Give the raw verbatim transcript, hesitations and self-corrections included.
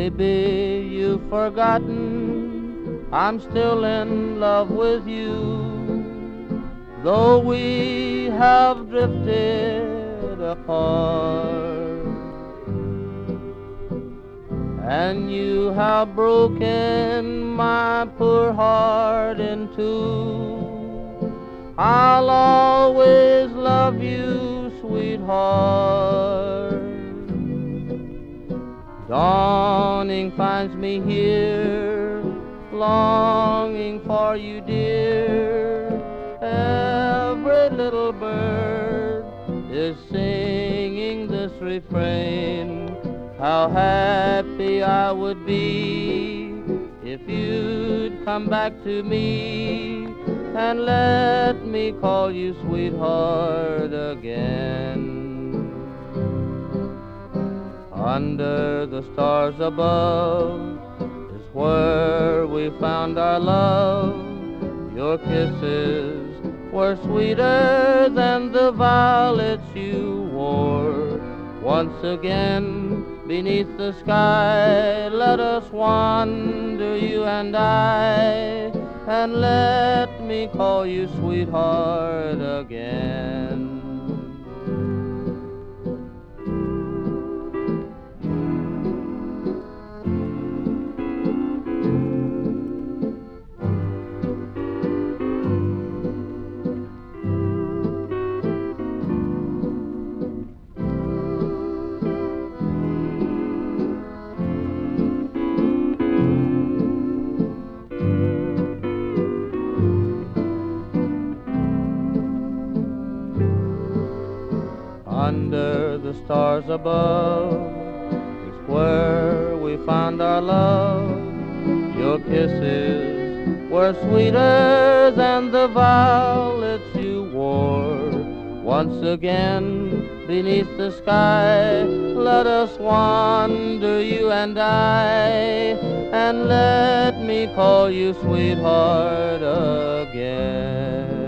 Maybe you've forgotten I'm still in love with you, though we have drifted apart, and you have broken my poor heart in two. I'll always love you, sweetheart. Dawning finds me here, longing for you, dear. Every little bird is singing this refrain. How happy I would be if you'd come back to me and let me call you sweetheart again. Under the stars above is where we found our love. Your kisses were sweeter than the violets you wore. Once again, beneath the sky, let us wander, you and I, and let me call you sweetheart again. Under the stars above is where we found our love. Your kisses were sweeter than the violets you wore. Once again, beneath the sky, let us wander, you and I, and let me call you sweetheart again.